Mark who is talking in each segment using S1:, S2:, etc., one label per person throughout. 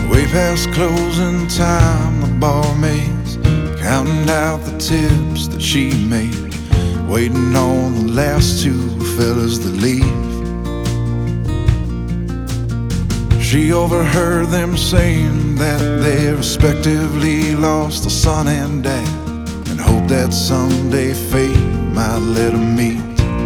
S1: Way past closing time, the barmaid's counting out the tips that she made, waiting on the last two fellas to leave. She overheard them saying that they respectively lost a son and dad, and hoped that someday fate might let them meet.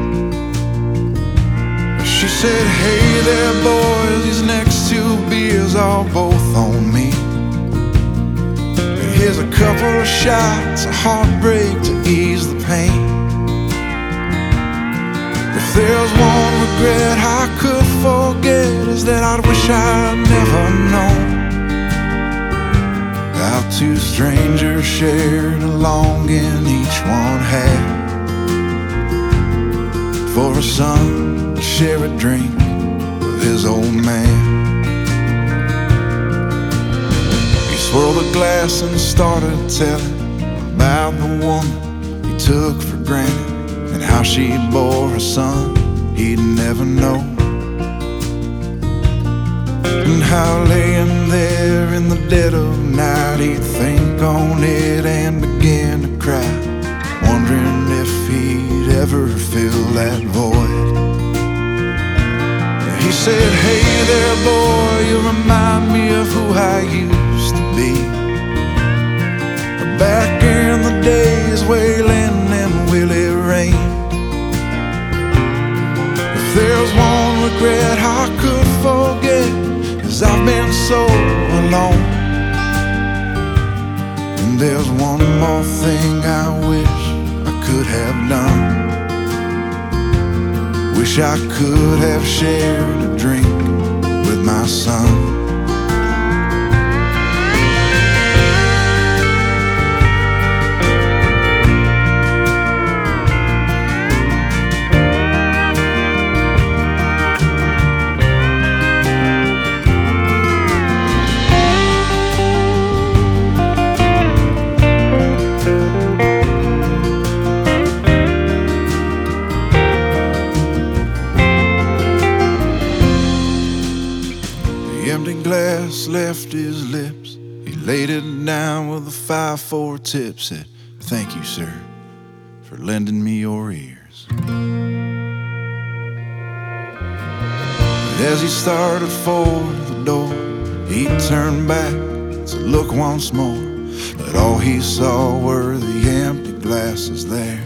S1: She said, "Hey there boys, these next two beers are both on me. Here's a couple of shots of heartbreak to ease the pain. If there's one regret I could forget, is that I wish I'd never known how two strangers shared a longing each one had for a son to share a drink with his old man." He swirled a glass and started telling about the woman he took for granted, and how she bore a son he'd never know, and how laying there in the dead of night he'd think on it and begin to cry, wondering if he'd ever fill that void. He said, "Hey there boy, you remind me of who I used to be, back in the days Waylon and Willie Rain. If there's one regret I could forget, is I've been so alone. And there's one more thing I wish I could have done. Wish I could have shared a drink with my son." The empty glass left his lips. He laid it down with a 5-4 tip, said, "Thank you, sir, for lending me your ears." But as he started for the door, he turned back to look once more, but all he saw were the empty glasses there.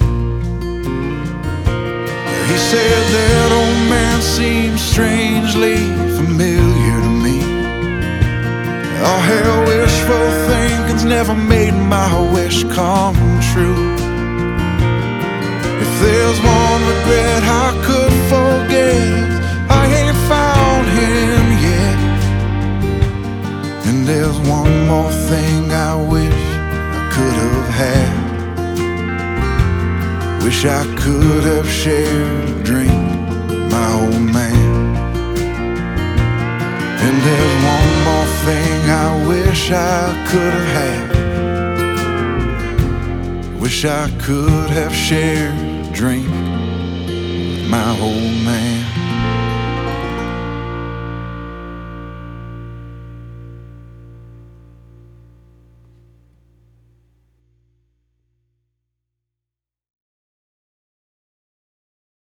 S1: He said, "That old man seems strangely familiar to me. All hell, wishful thinking's never made my wish come true. If there's one regret I could forget, I ain't found him yet. And there's one more thing I wish I could have had. Wish I could have shared a drink with my old man. And there's one more thing I wish I could have had. Wish I could have shared a drink with my old man."